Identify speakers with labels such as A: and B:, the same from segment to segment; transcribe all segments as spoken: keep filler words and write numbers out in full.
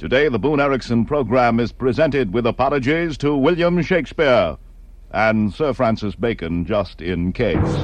A: Today, the Boone Erickson program is presented with apologies to William Shakespeare and Sir Francis Bacon, just in case.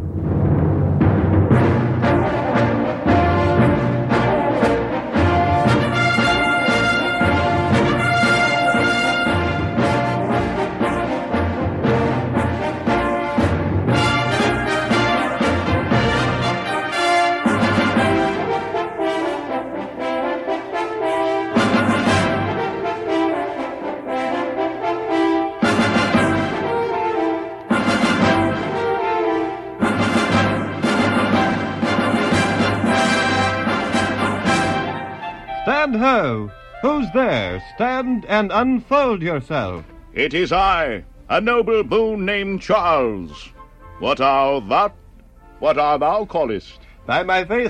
B: Stand ho! Who's there? Stand and unfold yourself.
A: It is I, a noble Boone named Charles. What art thou? What art thou callest?
B: By my faith.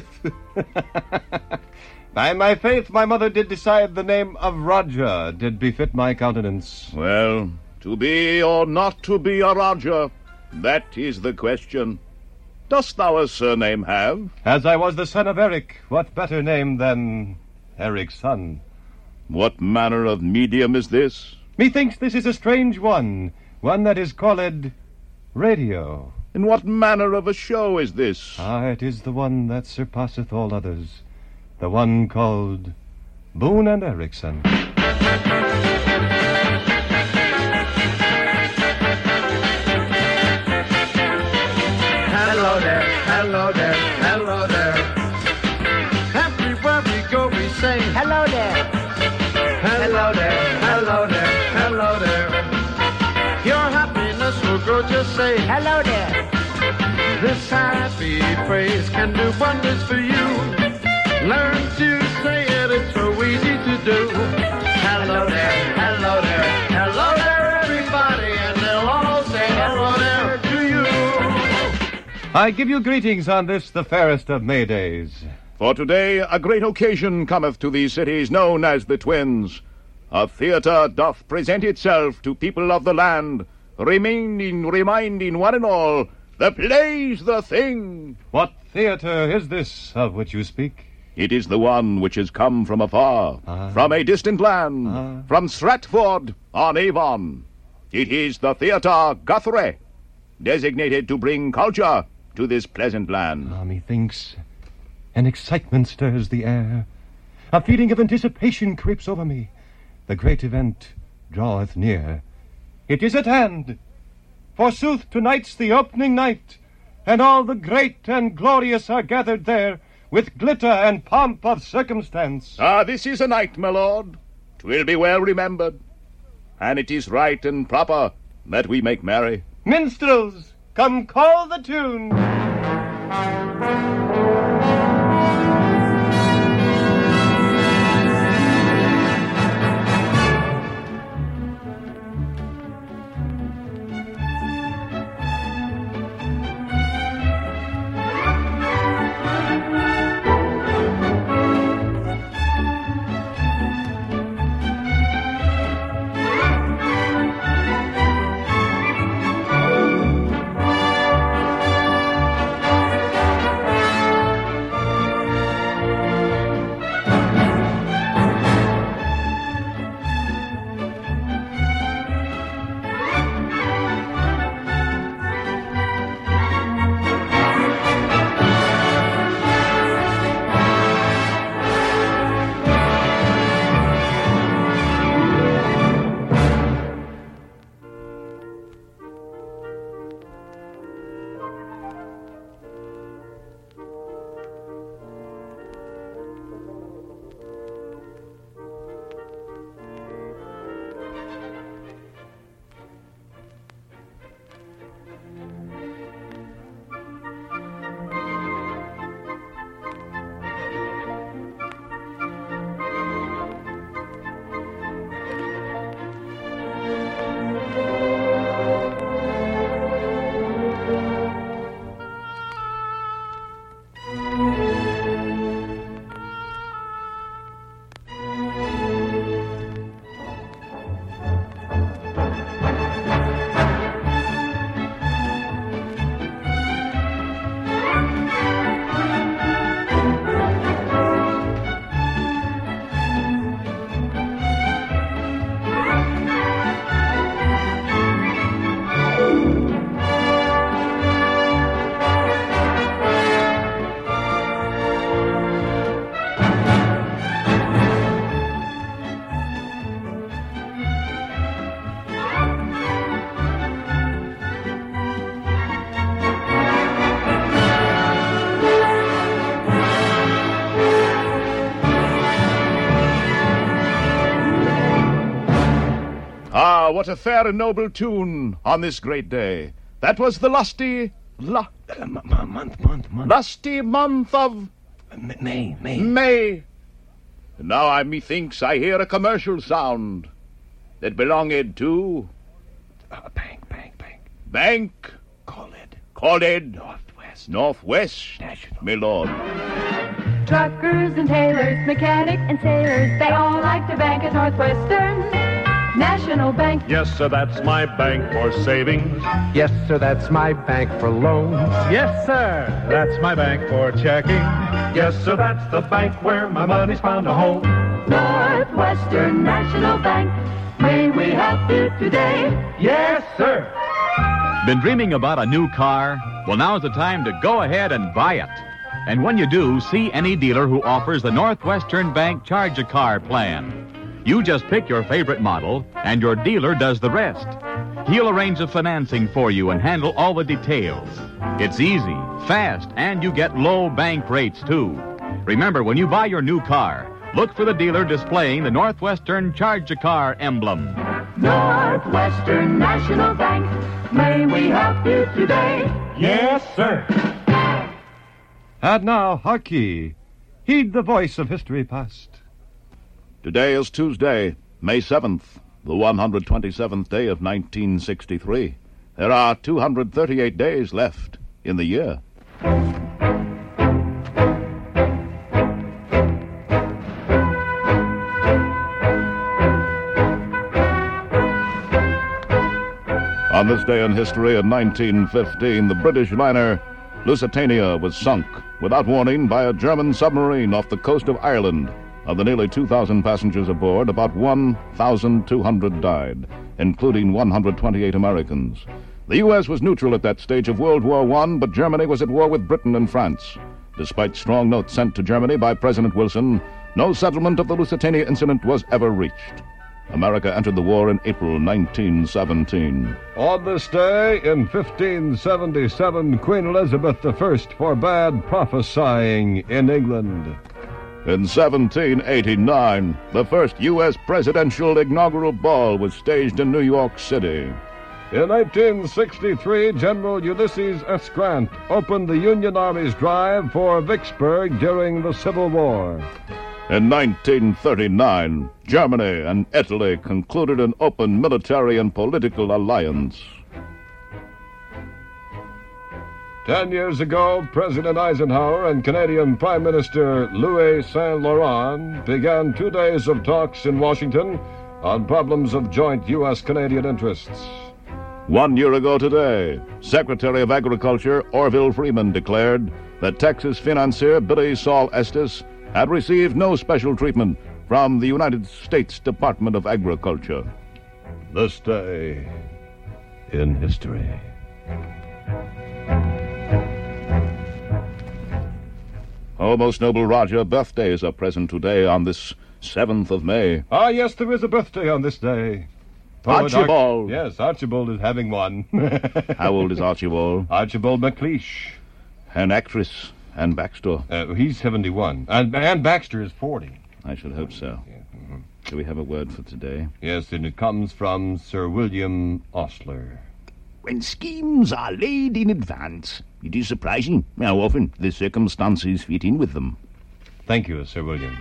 B: By my faith, my mother did decide the name of Roger did befit my countenance.
A: Well, to be or not to be a Roger, that is the question. Dost thou a surname have?
B: As I was the son of Eric, what better name than Eric's son?
A: What manner of medium is this?
B: Methinks this is a strange one, one that is called radio.
A: In what manner of a show is this?
B: Ah, it is the one that surpasseth all others, the one called Boone and Erickson.
C: Hello there, hello there, hello there. Everywhere we go we say hello there. Hello there, hello there, hello there. Your happiness will grow, just say hello there. This happy phrase can do wonders for you. Learn to say it, it's so easy to do. Hello there, hello there, hello there everybody, and they'll all say hello there to you.
B: I give you greetings on this, the fairest of May days.
A: For today a great occasion cometh to these cities known as the Twins. A theatre doth present itself to people of the land, remaining, reminding one and all, the play's the thing.
B: What theatre is this of which you speak?
A: It is the one which has come from afar,
B: Ah.
A: from a distant land,
B: Ah.
A: from Stratford on Avon. It is the Theatre Guthrie, designated to bring culture to this pleasant land.
B: Ah, methinks an excitement stirs the air. A feeling of anticipation creeps over me. The great event draweth near. It is at hand. Forsooth, tonight's the opening night, and all the great and glorious are gathered there, with glitter and pomp of circumstance.
A: Ah, this is a night, my lord. 'Twill be well remembered, and it is right and proper that we make merry.
B: Minstrels, come call the tune.
A: Ah, what a fair and noble tune on this great day. That was the lusty, lu-
B: Uh, m- m- month, month, month.
A: lusty month of
B: M- May, May.
A: May. And now I methinks I hear a commercial sound that belonged to
B: Uh, bank, bank, bank.
A: Bank
B: Call it
A: called
B: Northwest
A: Northwest,
B: National.
A: my lord.
D: Truckers and tailors, mechanics and sailors, they all like to bank at Northwestern National Bank.
E: Yes, sir, that's my bank for savings.
C: Yes, sir, that's my bank for loans.
E: Yes, sir, that's my bank for checking. Yes, sir, that's the bank where my money's found a home.
D: Northwestern National Bank, may we help you today?
E: Yes, sir.
F: Been dreaming about a new car? Well, now's the time to go ahead and buy it. And when you do, see any dealer who offers the Northwestern Bank Charge a Car plan. You just pick your favorite model, and your dealer does the rest. He'll arrange the financing for you and handle all the details. It's easy, fast, and you get low bank rates, too. Remember, when you buy your new car, look for the dealer displaying the Northwestern Charge a Car emblem.
D: Northwestern National Bank, may we help you today?
E: Yes, sir.
B: And now, hark ye. Heed the voice of history past.
A: Today is Tuesday, May seventh, the one hundred twenty-seventh day of nineteen sixty-three. There are two hundred thirty-eight days left in the year. On this day in history in nineteen fifteen, the British liner Lusitania was sunk without warning by a German submarine off the coast of Ireland. Of the nearly two thousand passengers aboard, about one thousand two hundred died, including one hundred twenty-eight Americans. The U S was neutral at that stage of World War One, but Germany was at war with Britain and France. Despite strong notes sent to Germany by President Wilson, no settlement of the Lusitania incident was ever reached. America entered the war in April nineteen seventeen.
B: On this day, in fifteen seventy-seven, Queen Elizabeth the First forbade prophesying in England.
A: In seventeen eighty-nine, the first U S presidential inaugural ball was staged in New York City.
B: In eighteen sixty-three, General Ulysses S. Grant opened the Union Army's drive for Vicksburg during the Civil War.
A: In nineteen thirty-nine, Germany and Italy concluded an open military and political alliance.
B: Ten years ago, President Eisenhower and Canadian Prime Minister Louis Saint Laurent began two days of talks in Washington on problems of joint U S Canadian interests.
A: One year ago today, Secretary of Agriculture Orville Freeman declared that Texas financier Billy Saul Estes had received no special treatment from the United States Department of Agriculture.
B: This day in history.
A: Oh, most noble Roger, birthdays are present today on this seventh of May.
B: Ah, yes, there is a birthday on this day.
A: Archibald.
B: Ar- yes, Archibald is having one.
A: How old is Archibald?
B: Archibald MacLeish.
A: An actress, Anne Baxter.
B: Uh, he's seventy-one. And Ann Baxter is forty.
A: I should hope so.
B: Yeah, mhm.
A: Do we have a word for today?
B: Yes, and it comes from Sir William Osler.
A: When schemes are laid in advance, it is surprising how often the circumstances fit in with them.
B: Thank you, Sir William.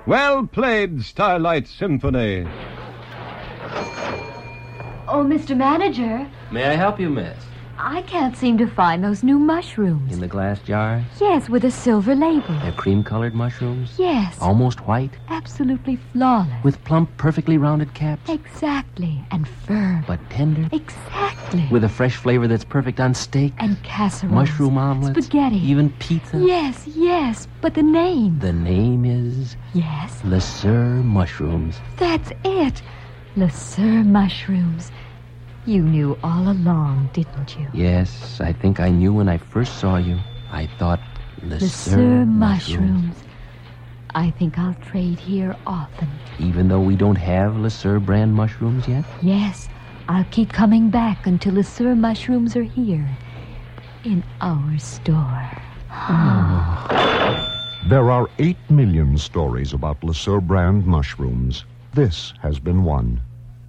B: Well played, Starlight Symphony.
D: Oh, Mister Manager,
G: May I help you, miss?
D: I can't seem to find those new mushrooms.
G: In the glass jars?
D: Yes, with a silver label.
G: They're cream-colored mushrooms?
D: Yes.
G: Almost white?
D: Absolutely flawless.
G: With plump, perfectly rounded caps?
D: Exactly. And firm.
G: But tender?
D: Exactly.
G: With a fresh flavor that's perfect on steak?
D: And casseroles.
G: Mushroom omelets?
D: Spaghetti.
G: Even pizza?
D: Yes, yes. But the name.
G: The name is...
D: Yes.
G: Le Sueur Mushrooms.
D: That's it. Le Sueur Mushrooms. You knew all along, didn't you?
G: Yes, I think I knew when I first saw you. I thought Le,
D: Le
G: Sueur
D: Sueur
G: Mushrooms.
D: Mushrooms. I think I'll trade here often.
G: Even though we don't have Le Sueur brand mushrooms yet?
D: Yes, I'll keep coming back until Le Sueur Mushrooms are here. In our store.
H: There are eight million stories about Le Sueur brand mushrooms. This has been one.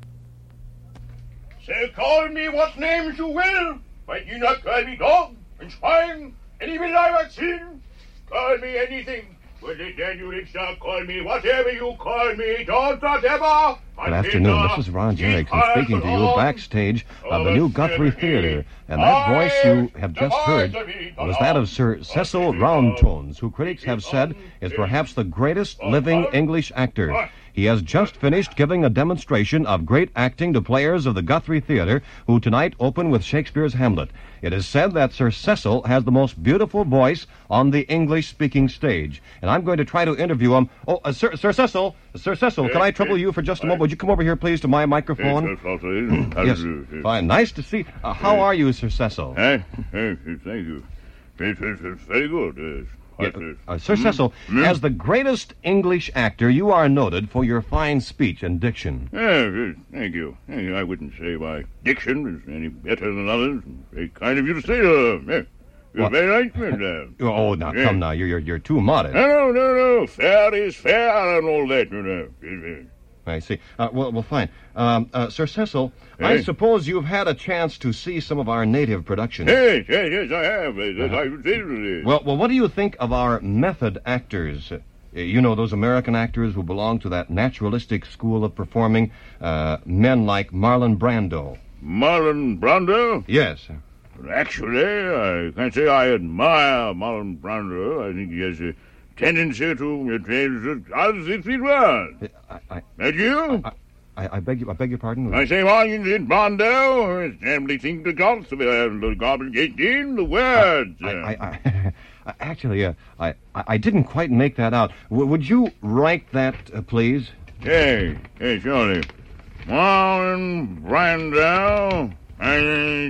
A: Say, call me what names you will, but you not call me dog and swine and even I've seen. Call me anything. But then you did not call me whatever you call me. Don't not ever.
B: Good afternoon. This is Ron Jernigan speaking to you backstage of the new Guthrie Theater. And that voice you have just heard was that of Sir Cecil Roundtones, who critics have said is perhaps the greatest living English actor. He has just finished giving a demonstration of great acting to players of the Guthrie Theater, who tonight open with Shakespeare's Hamlet. It is said that Sir Cecil has the most beautiful voice on the English-speaking stage. And I'm going to try to interview him. Oh, uh, Sir, Sir Cecil, Sir Cecil, can I trouble you for just a moment? Would you come over here, please, to my microphone? Yes, fine. Nice to see. Uh, how are you, Sir Cecil?
A: Thank you. It's very good, yes.
B: Yeah, uh, Sir Cecil, as the greatest English actor, you are noted for your fine speech and diction.
A: Yeah, thank you. Thank you. I wouldn't say my diction is any better than others. Very kind of you to say so. Yeah. You're
B: What?
A: very right, man.
B: Oh, now,
A: Yeah.
B: come now. You're, you're, you're too modest.
A: No, no, no, no. Fair is fair and all that, you know.
B: I see. Uh, well, well, fine. Um, uh, Sir Cecil, I
A: Eh?
B: suppose you've had a chance to see some of our native productions.
A: Yes, yes, yes, I have. Yes, I would say it.
B: Well, well, what do you think of our method actors? Uh, you know, those American actors who belong to that naturalistic school of performing, uh, men like Marlon Brando.
A: Marlon Brando?
B: Yes.
A: Actually, I can't say I admire Marlon Brando. I think he has a tendency to change as if it was.
B: I, I,
A: And you?
B: I, I, I beg you, I beg your pardon?
A: I say, Marlon did Brando. His family think the gods of the garbage in the words.
B: I, I, I, actually, uh, I, I didn't quite make that out. W- would you write that, uh, please?
A: Hey, hey, surely. Marlon Brando. I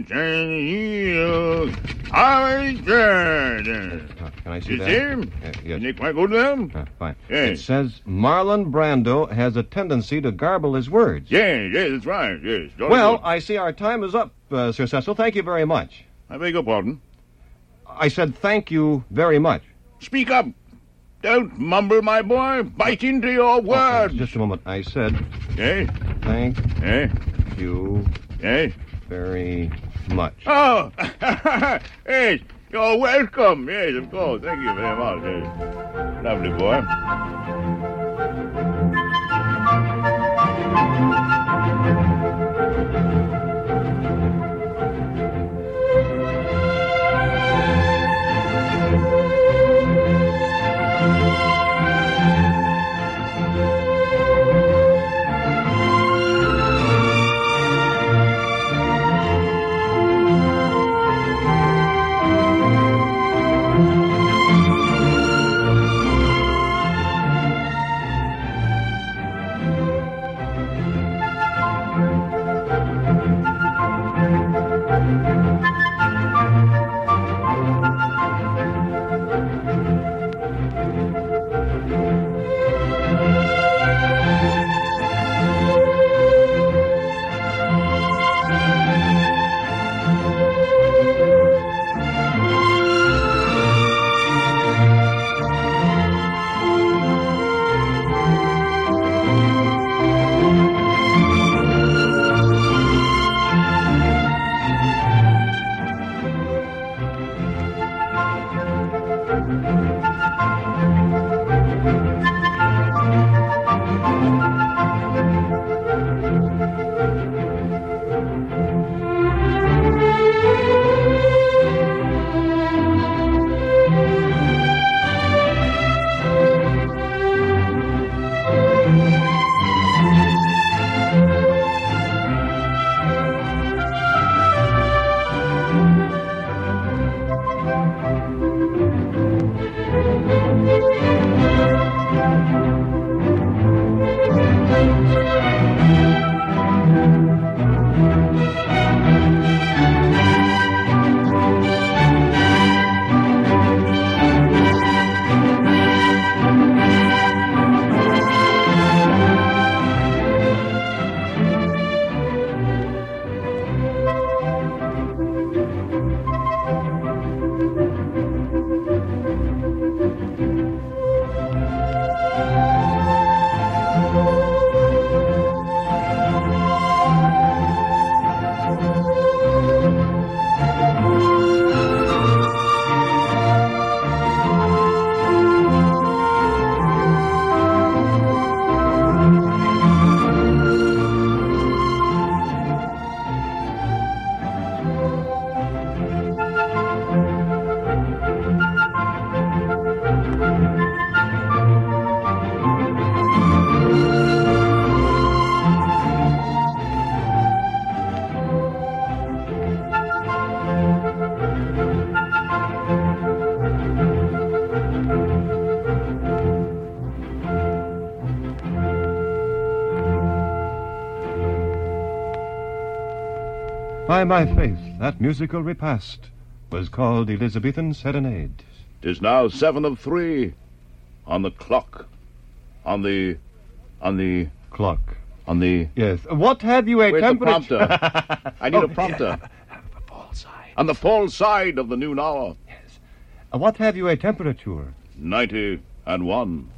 B: Can I see
A: You
B: that?
A: see him?
B: Uh, yes.
A: Isn't he quite good to them?
B: Uh, fine.
A: Yes.
B: It says Marlon Brando has a tendency to garble his words.
A: Yes, yes, that's right, yes. Jolly
B: Well,
A: good.
B: I see our time is up, uh, Sir Cecil. Thank you very much.
A: I beg your pardon.
B: I said thank you very much.
A: Speak up. Don't mumble, my boy. Bite into your
B: Oh, uh,
A: words.
B: just a moment. I said
A: Yes,
B: thank
A: yes,
B: you
A: yes.
B: very much.
A: Oh, yes, you're welcome. Yes, of course. Thank you very much. Yes. Lovely boy.
B: by my faith, that musical repast was called Elizabethan Serenade.
A: 'Tis now seven of three. On the clock. On the... On the...
B: Clock.
A: On the...
B: Yes. What have you a
A: Where's the
B: temperature?
A: prompter? I need
B: Oh,
A: a prompter.
B: yeah. The fall side.
A: On the fall side of the noon hour.
B: Yes. Uh, what have you a temperature?
A: Ninety and one.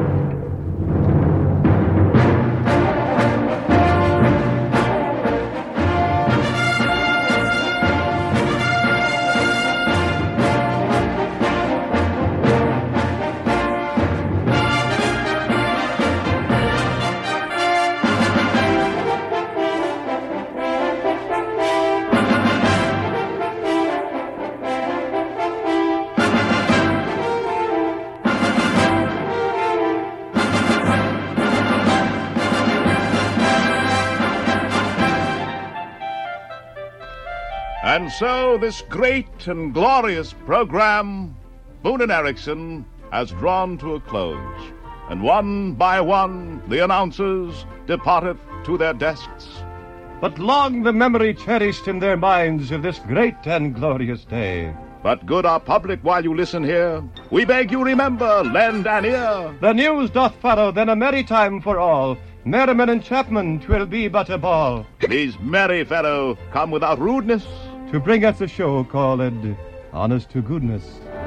A: And so this great and glorious program, Boone and Erickson, has drawn to a close. And one by one, the announcers departeth to their desks.
B: But long the memory cherished in their minds of this great and glorious day.
A: But good our public, while you listen here, we beg you remember, lend an ear.
B: The news doth follow, then a merry time for all. Merriman and Chapman, 'twill be but a ball.
A: These merry fellow come without rudeness
B: to bring us a show called Honest to Goodness.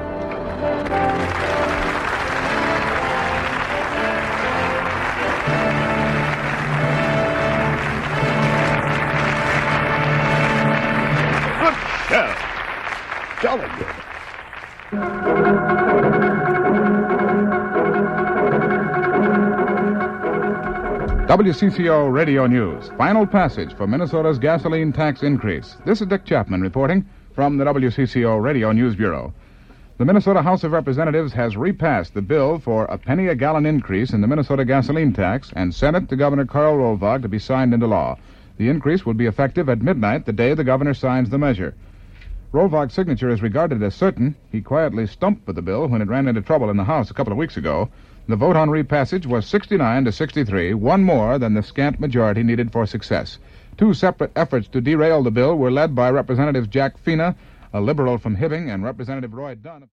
A: Good show. Jolly good.
I: W C C O Radio News. Final passage for Minnesota's gasoline tax increase. This is Dick Chapman reporting from the W C C O Radio News Bureau. The Minnesota House of Representatives has repassed the bill for a penny a gallon increase in the Minnesota gasoline tax and sent it to Governor Karl Rolvaag to be signed into law. The increase will be effective at midnight the day the governor signs the measure. Rolvaag's signature is regarded as certain. He quietly stumped for the bill when it ran into trouble in the House a couple of weeks ago. The vote on repassage was sixty-nine to sixty-three, one more than the scant majority needed for success. Two separate efforts to derail the bill were led by Representative Jack Fina, a liberal from Hibbing, and Representative Roy Dunn.